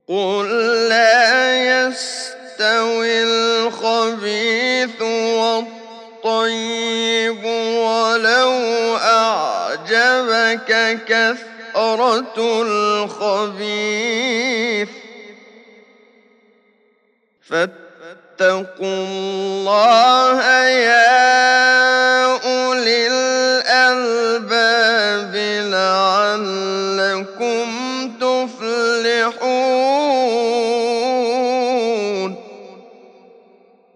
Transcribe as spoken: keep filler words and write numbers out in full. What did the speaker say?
قُل لَّا يَسْتَوِي الْخَبِيثُ وَالطَّيِّبُ وَلَوْ أَعْجَبَكَ كَثْرَةُ الْخَبِيثِ ۚ فَاتَّقُوا اللَّهَ يَا أُولِي الْأَلْبَابِ لَعَلَّكُمْ تُفْلِحُونَ